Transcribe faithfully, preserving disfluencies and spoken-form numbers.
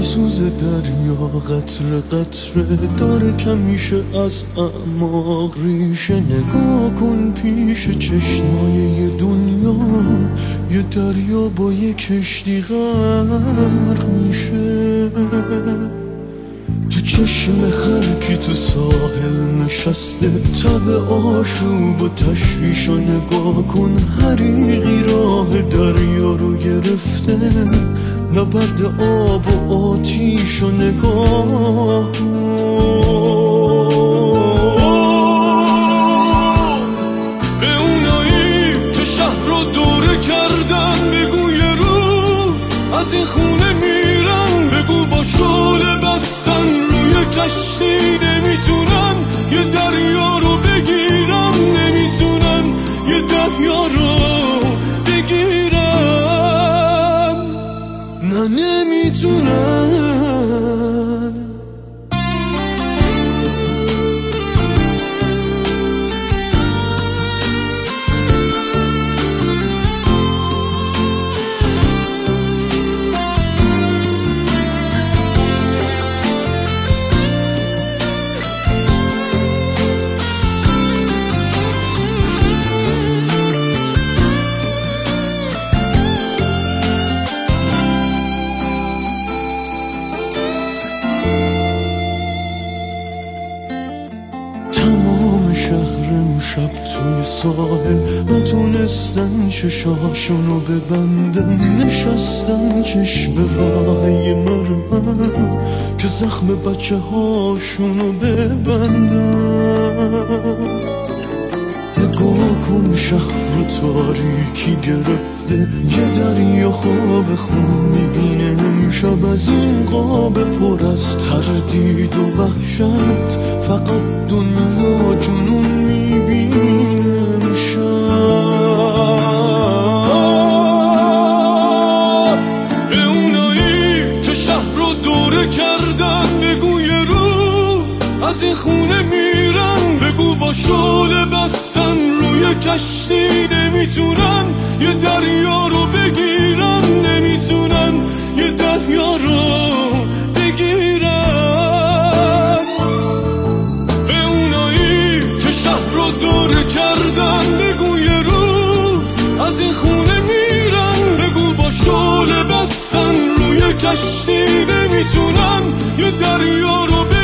میسوزه دریا قطره قطره داره کمیشه از اعماق ریشه. نگاه کن پیش چشمای دنیا یه دریا با یه کشتی غرق میشه. تو چشم هر کی تو ساحل نشسته تب آشوب و تشویش رو نگاه کن. حریقی راه دریا رو گرفته نبرد آب و آتیش رو نگاه کن. به اونایی که شهر رو دوره کردن بگو یه روز از این خونه میرن. بگو با شعله بستن روی کشتی نمیتونن یه دریا رو بگیرن. نمیتونن یه دریا رو بگیرن. نه نمیتونن. تمام شهرم شب توی ساحل نتونستن چشاشونو ببندن. نشستن چشم رای مرهم که زخم بچه هاشونو ببندن. نگاه کن شهر تاریکی گرفته یه دریا خواب خون میبینه امشب. از این قاب پر از تردید و وحشت فقط دنیا جنون میبینه امشب. به اونایی که شهر رو دوره کردن بگو یه روز از این خونه میرن. بگو با شعله بستن روی کشتی نمیتونن یه دریا رو بگیرن. نمیتونن یه دریا رو بگیرن. به اونایی که شهر رو دوره کردن بگو یه روز از این خونه میرن. بگو با شعله بستن روی کشتی نمیتونن یه دریا رو بگیرن.